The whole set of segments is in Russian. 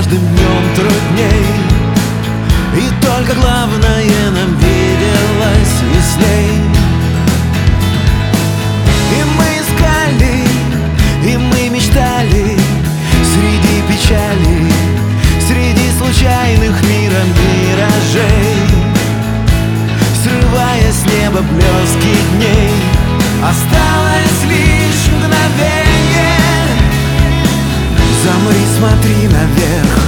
каждым днем трудней, и только главное нам виделось ясней. И мы искали, и мы мечтали среди печали, среди случайных миром миражей, срывая с неба блески дней. Осталось лишь мгновенье. Замри, смотри наверх.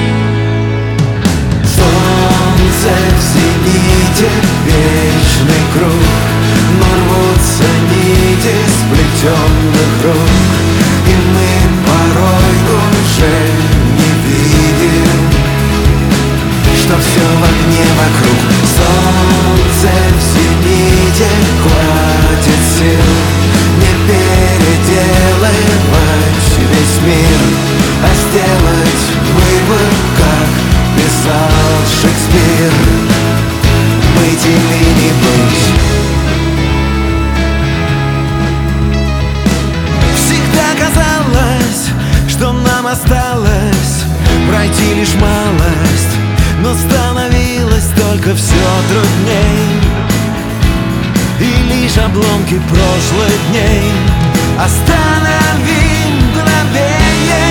Солнце в зените, вечный круг, но рвутся нити сплетенных рук, и мы порой уже не видим, что все в огне вокруг. Солнце в зените, хватит сил не переделывать весь мир, а сделать выбор, как писал Шекспир. Быть или не быть. Всегда казалось, что нам осталось пройти лишь малость, но становилось только все трудней, и лишь обломки прошлых дней. Останови мгновенье.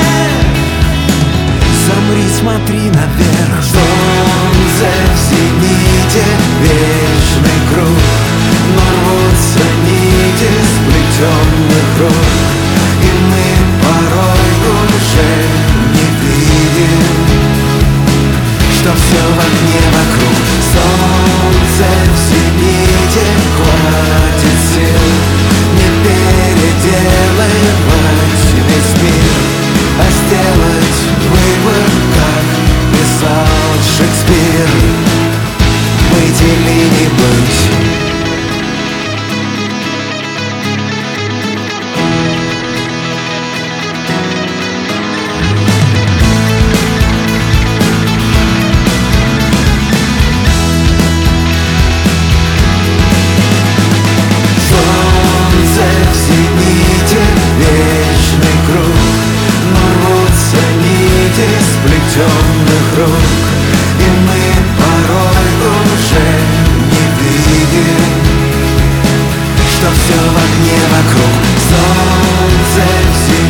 Замри, смотри наверх. Солнце в зените, вечный круг, но рвутся нити сплетенных рук, и мы порой уже не видим, что все в огне вокруг. Солнце в зените, хватит сил не переделывать весь мир, а сделать выбор, как писал Шекспир. Быть или не быть. Темных рук, и мы порой уже не видим, что все в огне вокруг. Солнце в